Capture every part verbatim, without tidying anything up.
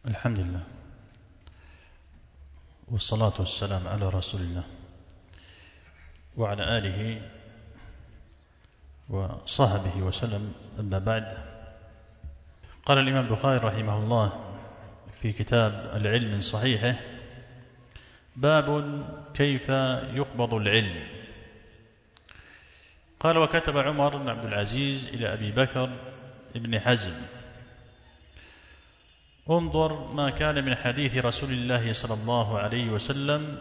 الحمد لله والصلاة والسلام على رسول الله وعلى آله وصحبه وسلم. أما بعد، قال الإمام البخاري رحمه الله في كتاب العلم من صحيحه: باب كيف يقبض العلم. قال: وكتب عمر بن عبد العزيز إلى أبي بكر بن حزم: انظر ما كان من حديث رسول الله صلى الله عليه وسلم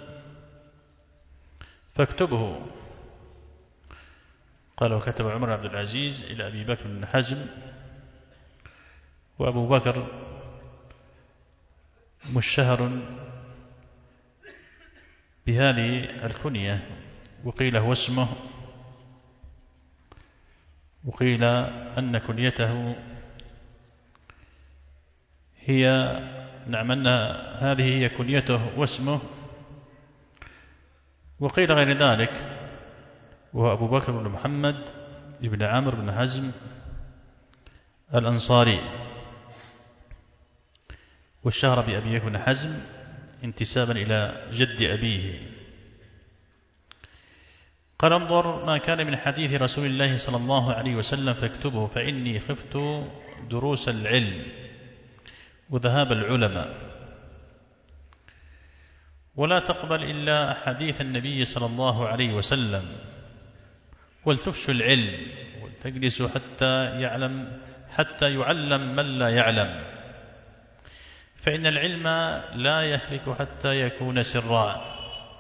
فاكتبه. قال: وكتب عمر بن عبد العزيز إلى أبي بكر بن حزم، وأبو بكر مشهر بهذه الكنية، وقيل هو اسمه، وقيل أن كنيته هي نعم أن هذه هي كنيته واسمه، وقيل غير ذلك، وهو أبو بكر بن محمد بن عمرو بن حزم الأنصاري، والشهر بأبي بكر بن حزم انتسابا إلى جد أبيه. قال: انظر ما كان من حديث رسول الله صلى الله عليه وسلم فاكتبه، فإني خفت دروس العلم وذهاب العلماء، ولا تقبل إلا حديث النبي صلى الله عليه وسلم، ولتفشوا العلم ولتجلسوا حتى يعلم حتى يعلم من لا يعلم، فإن العلم لا يهلك حتى يكون سرا.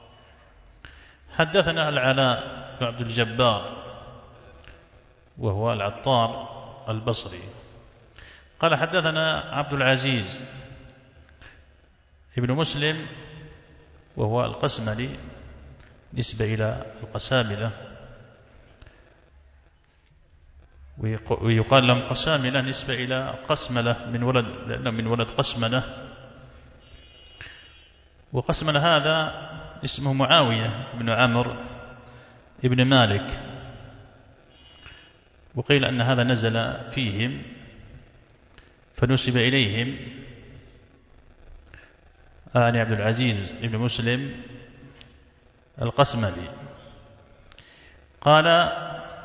حدثنا العلاء بن عبد الجبار وهو العطار البصري قال: حدثنا عبد العزيز ابن مسلم وهو القسملي نسبة إلى القساملة، ويقال لهم قساملة نسبة إلى قسملة من ولد من ولد قسملة، وقسملة هذا اسمه معاوية بن عمرو بن مالك، وقيل أن هذا نزل فيهم فنسب إليهم، يعني عبد العزيز بن مسلم القسملي. قال: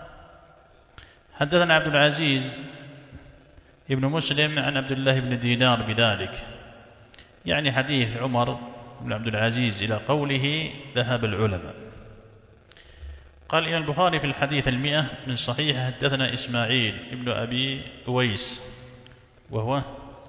حدثنا عبد العزيز ابن مسلم عن عبد الله بن دينار بذلك، يعني حديث عمر بن عبد العزيز إلى قوله ذهب العلماء. قال الإمام البخاري في الحديث المئة من صحيح: حدثنا إسماعيل ابن أبي أويس وهو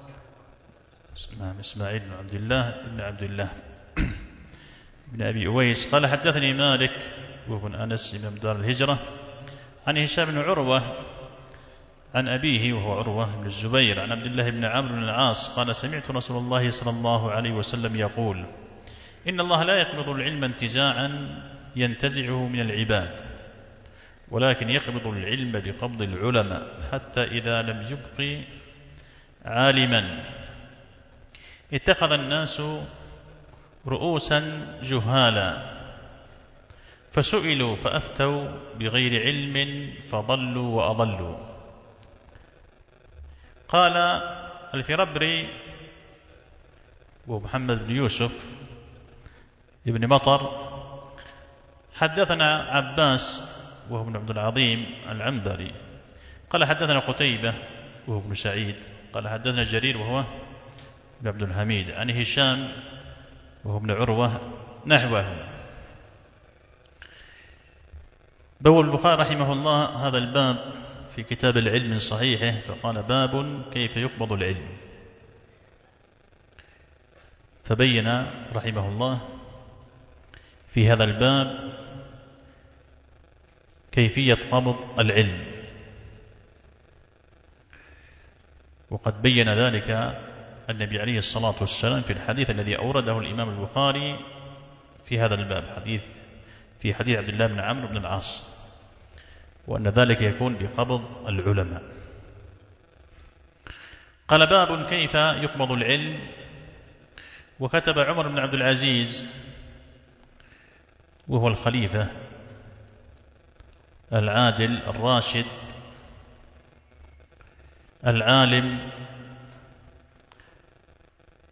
إسماعيل بن عبد الله بن عبد الله بن أبي أويس قال: حدثني مالك وهو أنس إمام دار الهجرة عن هشام بن عروة عن أبيه وهو عروة بن الزبير عن عبد الله بن عمرو بن العاص قال: سمعت رسول الله صلى الله عليه وسلم يقول: إن الله لا يقبض العلم انتزاعا ينتزعه من العباد، ولكن يقبض العلم بقبض العلماء، حتى إذا لم يبق عالما اتخذ الناس رؤوسا جهالا، فسئلوا فأفتوا بغير علم فضلوا وأضلوا. قال الفربري ومحمد بن يوسف ابن مطر: حدثنا عباس وهو ابن عبد العظيم العنبري قال: حدثنا قتيبة وهو ابن سعيد قال: حدثنا جرير وهو ابن عبد الحميد عن هشام وهو ابن عروة نحوه. بول البخاري رحمه الله هذا الباب في كتاب العلم من صحيحه، فقال: باب كيف يقبض العلم، فبين رحمه الله في هذا الباب كيفية قبض العلم، وقد بين ذلك النبي عليه الصلاة والسلام في الحديث الذي أورده الإمام البخاري في هذا الباب، حديث في حديث عبد الله بن عمرو بن العاص، وأن ذلك يكون بقبض العلماء. قال: باب كيف يقبض العلم. وكتب عمر بن عبد العزيز وهو الخليفة العادل الراشد العالم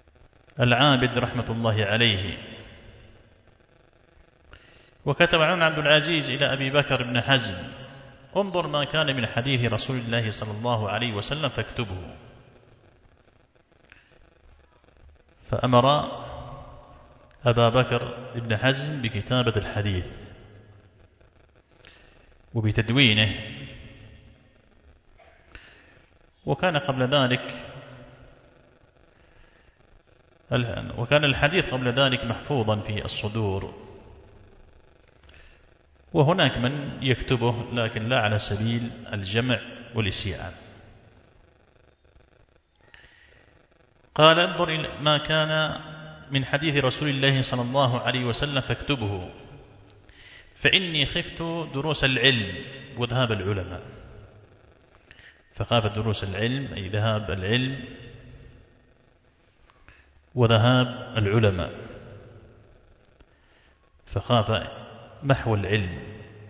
العابد رحمة الله عليه. وكتب عمر عبد العزيز إلى أبي بكر بن حزم: انظر ما كان من حديث رسول الله صلى الله عليه وسلم فاكتبه. فأمر أبا بكر بن حزم بكتابة الحديث وبتدوينه. وكان قبل ذلك وكان الحديث قبل ذلك محفوظا في الصدور، وهناك من يكتبه لكن لا على سبيل الجمع والإسيان. قال: انظر إلى ما كان من حديث رسول الله صلى الله عليه وسلم فاكتبه، فإني خفت دروس العلم وذهاب العلماء. فخاف دروس العلم أي ذهاب العلم وذهاب العلماء، فخاف محو العلم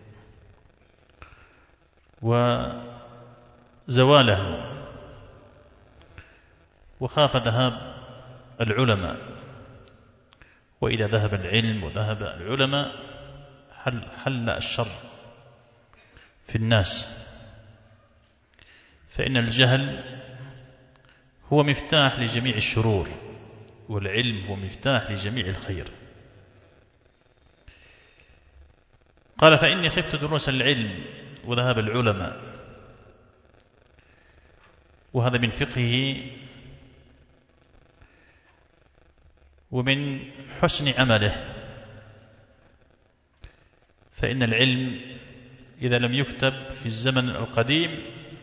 وزواله، وخاف ذهاب العلماء. وإذا ذهب العلم وذهب العلماء حل, حل الشر في الناس، فإن الجهل هو مفتاح لجميع الشرور، والعلم هو مفتاح لجميع الخير. قال: فإني خفت دروس العلم وذهاب العلماء. وهذا من فقهه ومن حسن عمله، فإن العلم إذا لم يكتب في الزمن القديم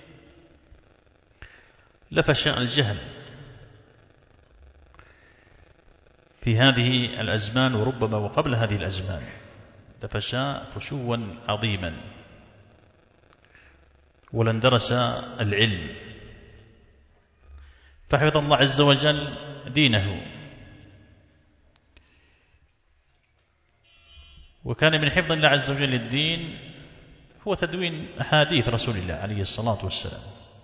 لفشى الجهل في هذه الأزمان، وربما وقبل هذه الأزمان لفشى فشوا عظيما، ولاندرس العلم. فحفظ الله عز وجل دينه، وكان من حفظ الله عز وجل الدين هو تدوين أحاديث رسول الله عليه الصلاة والسلام.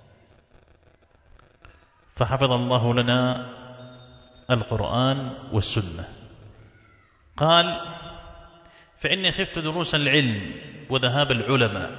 فحفظ الله لنا القرآن والسنة. قال: فإني خفت دروس العلم وذهاب العلماء.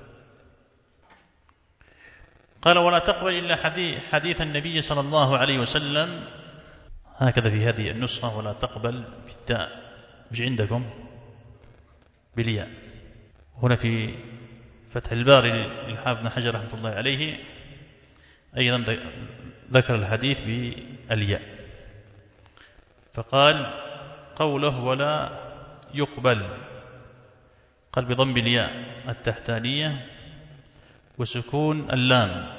قال: ولا تقبل إلا حديث النبي صلى الله عليه وسلم، هكذا في هذه النسخة، ولا تقبل بالتاء، مش عندكم بالياء. هنا في فتح الباري للحافظ بن حجر رحمة الله عليه أيضا ذكر الحديث بالياء، فقال: قوله ولا يقبل، قال بضم الياء التحتانية وسكون اللام،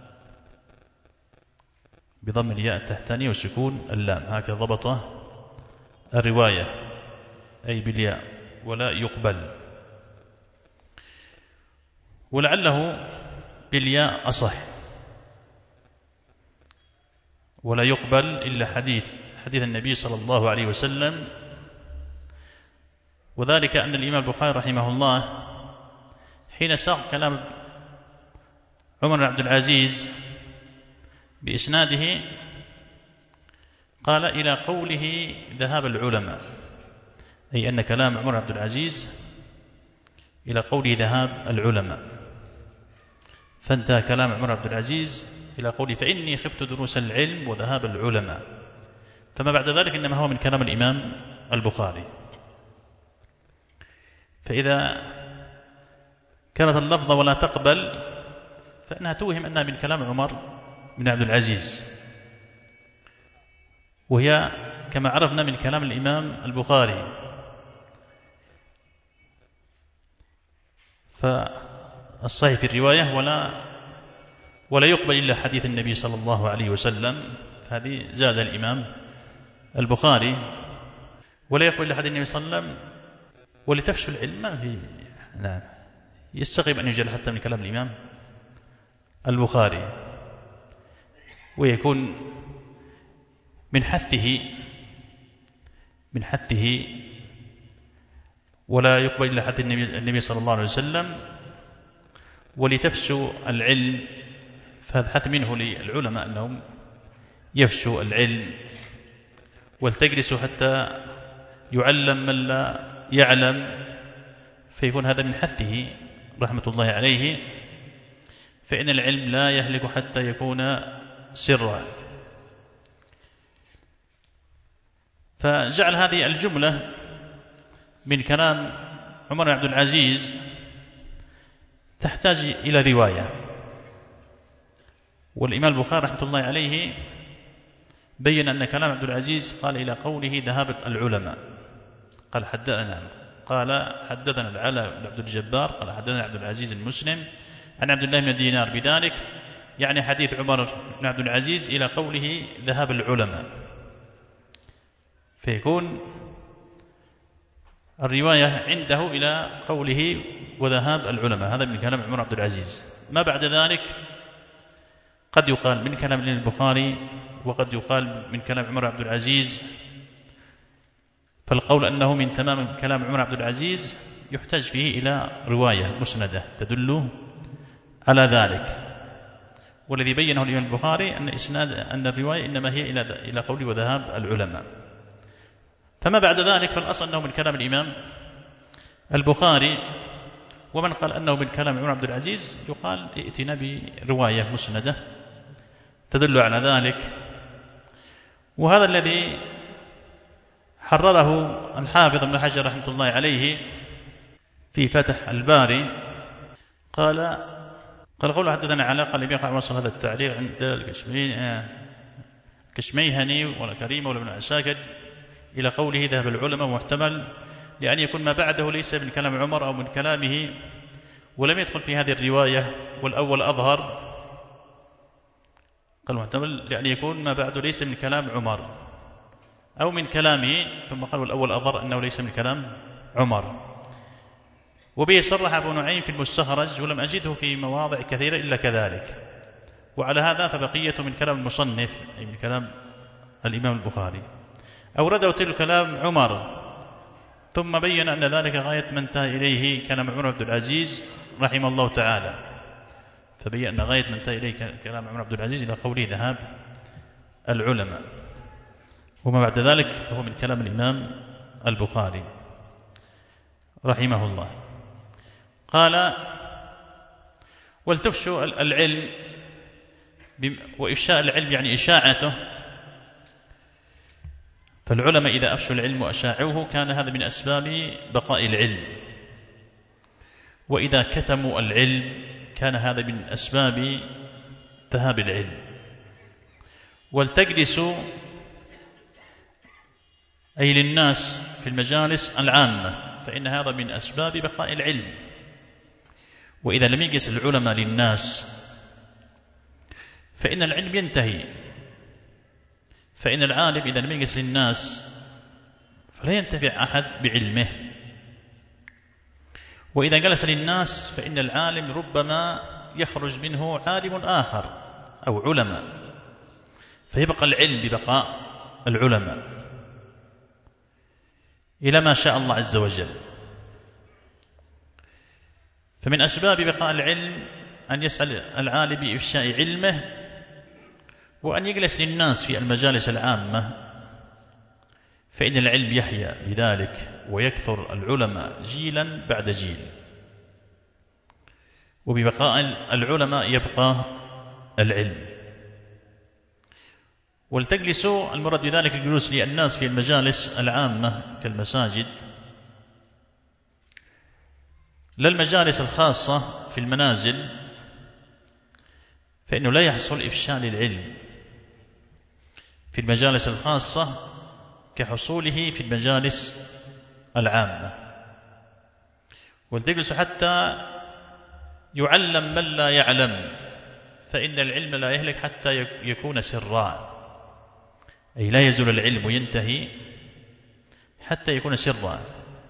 بضم الياء التحتانية وسكون اللام، هكذا ضبطه الرواية، أي بالياء ولا يقبل. ولعله بالياء أصح، ولا يقبل إلا حديث حديث النبي صلى الله عليه وسلم. وذلك أن الإمام البخاري رحمه الله حين ساق كلام عمر بن عبد العزيز بإسناده قال: إلى قوله ذهاب العلماء، أي أن كلام عمر بن عبد العزيز إلى قوله ذهاب العلماء، فانتهى كلام عمر بن عبد العزيز إلى قوله: فإني خفت دروس العلم وذهاب العلماء. فما بعد ذلك إنما هو من كلام الإمام البخاري. فإذا كانت اللفظة ولا تقبل فإنها توهم أنها من كلام عمر بن عبد العزيز، وهي كما عرفنا من كلام الإمام البخاري. فالصحيح في الرواية ولا ولا يقبل إلا حديث النبي صلى الله عليه وسلم، فهذه زاد الإمام البخاري. ولا يقبل إلا حديث النبي صلى الله عليه وسلم ولتفشوا العلم، ما في نعم يستغرب أن يجعل حتى من كلام الإمام البخاري، ويكون من حثه من حثه ولا يقبل إلا حديث النبي صلى الله عليه وسلم ولتفشوا العلم، فهذا حث منه للعلماء أنهم يفشوا العلم ولتجلسوا حتى يعلم من لا يعلم، فيكون هذا من حثه رحمة الله عليه، فإن العلم لا يهلك حتى يكون سرا. فجعل هذه الجملة من كلام عمر بن عبد العزيز تحتاج إلى رواية. والإمام البخاري رحمة الله عليه بين أن كلام عبد العزيز قال إلى قوله ذهاب العلماء، قال حدثنا قال حدثنا العلاء بن عبد الجبار قال حدثنا عبد العزيز المسلم عن عبد الله بن دينار بذلك، يعني حديث عمر بن عبد العزيز إلى قوله ذهاب العلماء، فيكون الرواية عنده إلى قوله وذهاب العلماء، هذا من كلام عمر عبد العزيز. ما بعد ذلك قد يقال من كلام البخاري وقد يقال من كلام عمر عبد العزيز، فالقول أنه من تمام كلام عمر عبد العزيز يحتاج فيه إلى رواية مسندة تدل على ذلك. والذي بينه الإمام البخاري أن إسناد أن الرواية إنما هي إلى إلى قول وذهاب العلماء. فما بعد ذلك فالأصل أنه من كلام الإمام البخاري، ومن قال أنه من كلام عمر عبد العزيز يقال ائتنا برواية مسندة تدل على ذلك. وهذا الذي حرره الحافظ ابن حجر رحمة الله عليه في فتح الباري، قال قال قوله حدثنا علاء قال يقع وصل هذا التعليق عند الكشميهني ولا كريم ولا ابن عساكر إلى قوله ذهب العلماء، محتمل لأن يكون ما بعده ليس من كلام عمر أو من كلامه ولم يدخل في هذه الرواية، والأول أظهر، قال محتمل لأن يكون ما بعده ليس من كلام عمر أو من كلامه، ثم قال والأول أظهر أنه ليس من كلام عمر. وبه صرح أبو نعيم في المستخرج ولم أجده في مواضع كثيرة إلا كذلك. وعلى هذا فبقية من كلام المصنف أي من كلام الإمام البخاري. أورده تلك كلام عمر ثم بين أن ذلك غاية ما انتهى إليه كلام عمر عبد العزيز رحمه الله تعالى، فبين أن غاية ما انتهى إليه كلام عمر عبد العزيز إلى قوله ذهاب العلماء، وما بعد ذلك هو من كلام الإمام البخاري رحمه الله. قال ولتفشوا العلم، وإفشاء العلم يعني إشاعته، فالعلماء إذا أفشوا العلم وأشاعوه كان هذا من أسباب بقاء العلم، وإذا كتموا العلم كان هذا من أسباب ذهاب العلم. ولتجلسوا أي للناس في المجالس العامة، فإن هذا من أسباب بقاء العلم. وإذا لم يجلس العلماء للناس فإن العلم ينتهي، فإن العالم إذا لم يجلس للناس فلا ينتفع أحد بعلمه، وإذا جلس للناس فإن العالم ربما يخرج منه عالم آخر أو علماء، فيبقى العلم ببقاء العلماء إلى ما شاء الله عز وجل. فمن أسباب بقاء العلم أن يسأل العالم بإفشاء علمه، وأن يجلس للناس في المجالس العامة، فإن العلم يحيا بذلك ويكثر العلماء جيلا بعد جيل، وببقاء العلماء يبقى العلم. ولتجلسوا المراد بذلك الجلوس للناس في المجالس العامة كالمساجد، لا المجالس الخاصة في المنازل، فإنه لا يحصل إفشاء للعلم في المجالس الخاصة كحصوله في المجالس العامة. ولتجلسوا حتى يعلم من لا يعلم، فإن العلم لا يهلك حتى يكون سرا، أي لا يزول العلم وينتهي حتى يكون سرا،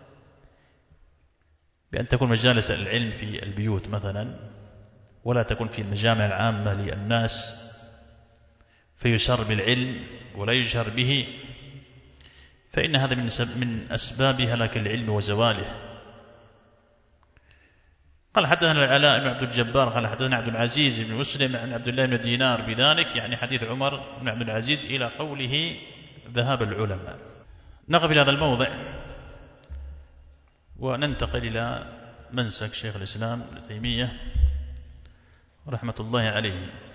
بأن تكون مجالس العلم في البيوت مثلا، ولا تكون في المجامع العامة للناس فيشار بالعلم ولا يجهر به، فإن هذا من أسباب هلاك العلم وزواله. قال حدثنا العلاء بن عبد الجبار قال حدثنا عبد العزيز بن مسلم عن عبد الله بن دينار بذلك، يعني حديث عمر بن عبد العزيز إلى قوله ذهاب العلماء. نقف إلى هذا الموضع وننتقل إلى منسك شيخ الإسلام ابن تيمية رحمة الله عليه.